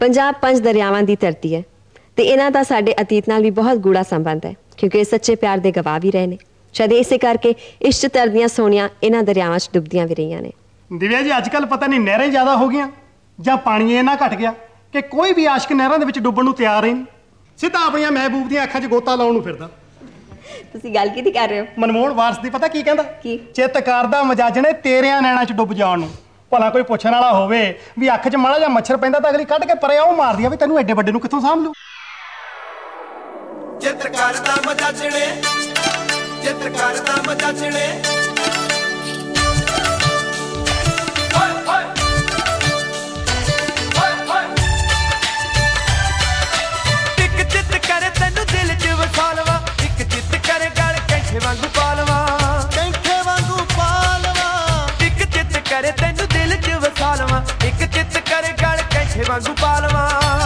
ਪੰਜਾਬ 5 ਦਰਿਆਵਾਂ ਦੀ ਧਰਤੀ ਹੈ ਤੇ ਇਹਨਾਂ ਦਾ ਸਾਡੇ ਅਤੀਤ ਨਾਲ ਵੀ ਬਹੁਤ ਗੂੜਾ ਸੰਬੰਧ ਹੈ ਕਿਉਂਕਿ ਇਹ ਸੱਚੇ ਪਿਆਰ ਦੇ ਗਵਾਹ ਵੀ ਰਹੇ ਨੇ। ਸ਼ਾਇਦ ਇਸੇ ਕਰਕੇ ਇਸ਼ਕ ਤਰਦੀਆਂ ਸੋਹਣੀਆਂ ਇਹਨਾਂ ਦਰਿਆਵਾਂ 'ਚ ਡੁੱਬਦੀਆਂ ਵੀ ਰਹੀਆਂ ਨੇ। ਦਿਵਿਆ ਜੀ, ਅੱਜ ਕੱਲ੍ਹ ਪਤਾ ਨਹੀਂ ਨਹਿਰਾਂ ਜ਼ਿਆਦਾ ਹੋ ਗਈਆਂ ਜਾਂ ਪਾਣੀ ਇੰਨਾ ਘਟ ਗਿਆ ਕਿ ਕੋਈ ਵੀ ਆਸ਼ਕ ਨਹਿਰਾਂ ਦੇ ਵਿੱਚ ਡੁੱਬਣ ਨੂੰ ਤਿਆਰ ਹੀ ਨਹੀਂ, ਸਿੱਧਾ ਆਪਣੀਆਂ ਮਹਿਬੂਬ ਦੀਆਂ ਅੱਖਾਂ 'ਚ ਗੋਤਾ ਲਾਉਣ ਨੂੰ ਫਿਰਦਾ। ਤੁਸੀਂ ਗੱਲ ਕਿਹਦੀ ਕਰ ਰਹੇ ਹੋ? ਮਨਮੋਹਨ ਵਾਰਸ ਦੀ ਪਤਾ ਕੀ ਕਹਿੰਦਾ? ਕੀ? ਚਿੱਤ ਕਰਦਾ ਮਜਾਜਣੇ ਤੇਰਿਆਂ ਨੈਣਾਂ 'ਚ ਡੁੱਬ ਜਾਣ ਨੂੰ। ਭਲਾ ਕੋਈ ਪੁੱਛਣ ਵਾਲਾ ਹੋਵੇ ਵੀ ਅੱਖ 'ਚ ਮਾੜਾ ਜਿਹਾ ਮੱਛਰ ਪੈਂਦਾ ਤਾਂ ਅਗਲੀ ਕੱਢ ਕੇ ਪਰੇ ਉਹ ਮਾਰਦੀ ਆ ਵੀ ਤੈਨੂੰ ਐਡੇ ਵੱਡੇ ਨੂੰ ਕਿੱਥੋਂ ਸਾਂਭ ਲੂ। ਚਿੱਤ ਕਰਦਾ ਮਜਾਜਣੇ, ਚਿੱਤ ਕਰਦਾ ਮਜਾਜਣੇ, ਇੱਕ ਚਿੱਤ ਕਰੇ ਤੈਨੂੰ ਦਿਲ 'ਚ ਵਸਾ ਲਵਾਂ, ਇੱਕ ਚਿੱਤ ਕਰੇ ਗਲ ਕੈਂਠੇ ਵਾਂਗੂ ਪਾ ਲਵਾਂ, ਕੈਂਠੇ ਵਾਂਗੂ ਪਾ ਲਵਾਂ, ਇੱਕ ਚਿੱਤ ਕਰੇ ਤੈਨੂੰ ਦਿਲ 'ਚ ਵਸਾ ਲਵਾਂ, ਇੱਕ ਚਿੱਤ ਕਰੇ ਗਲ ਕੈਂਠੇ ਵਾਂਗੂ ਪਾ ਲਵਾਂ,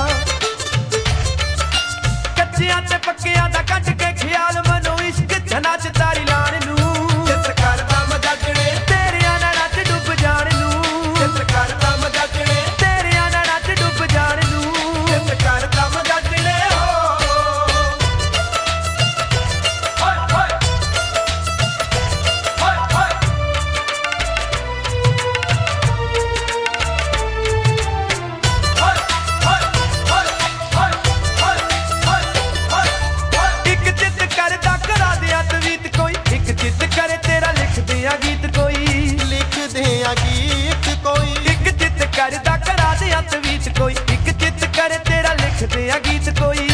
ਕੱਚਿਆਂ ਤੇ ਪੱਕਿਆਂ ਦਾ ਕੱਢ ਕੇ ਖਿਆਲ ਮਨੋ ਇਸ਼ਕ ਜਨਾ 'ਚ ਤਾਰੀ ਲਾਣ ਨੂੰ, ਚਿੱਤ ਕਰਦਾ ਮਜਾਜਣੇ ਤੇਰਿਆਂ ਨੈਣਾਂ 'ਚ ਡੁੱਬ ਜਾਣ ਨੂੰ, ਚਿੱਤ ਕਰਦਾ ਮਜਾਜਣੇ ਤੇਰਿਆਂ ਨੈਣਾਂ 'ਚ ਡੁੱਬ ਜਾਣ ਨੂੰ, ਚਿੱਤ ਕਰਦਾ ਮਜਾਜਣੇ करे तेरा लिख दिया गीत कोई, लिख दिया गीत कोई, एक चित करदा करा दिया तवीत कोई, एक चित करे तेरा लिख दिया गीत कोई,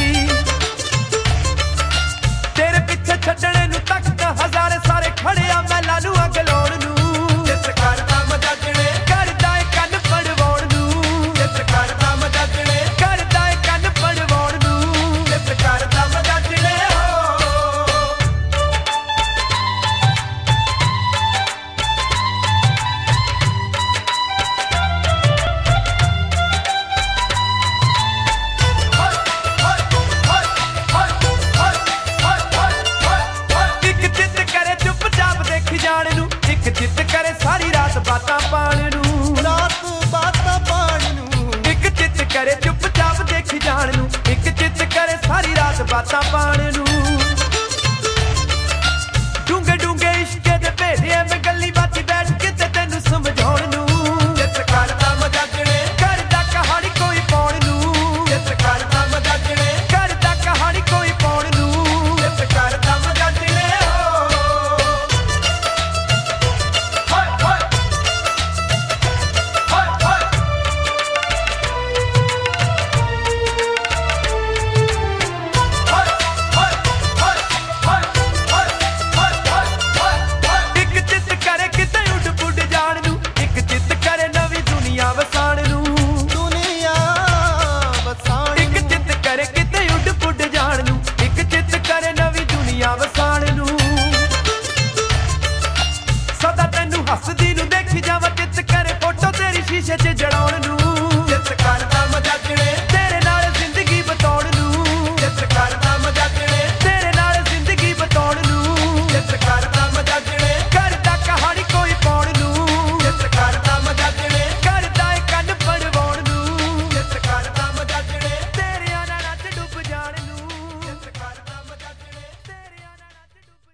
तेरे पीछे छड्डणे नूं तक हज़ारे सारे खड़े आ मैलां नूं अग लाउण नूं, चित करदा मजाजणे करदा ए कंन पड़वाउण नूं, चित करदा मजाजणे करदा ए कंन पड़वाउण नूं, चित करदा मजाजणे चित करे सारी रात बातां पाण नूं, रात बातां पाण नूं, एक चित करे चुपचाप देखी जाण नूं, एक चित करे सारी रात बातां पाण नूं, डूंगे डूंगे इश्के दे भेड़े में गली बाती बैठ के ते तैनूं समझाउण नूं, चित करदा मजाजणे करदा कहानी कोई पाउण नूं, चित करदा मजाजणे करदा कहानी कोई पाउण नूं, चित करदा मजाजणे हसदी नूं देखी जावां चित करे फोटो तेरी शीशे 'च जड़ा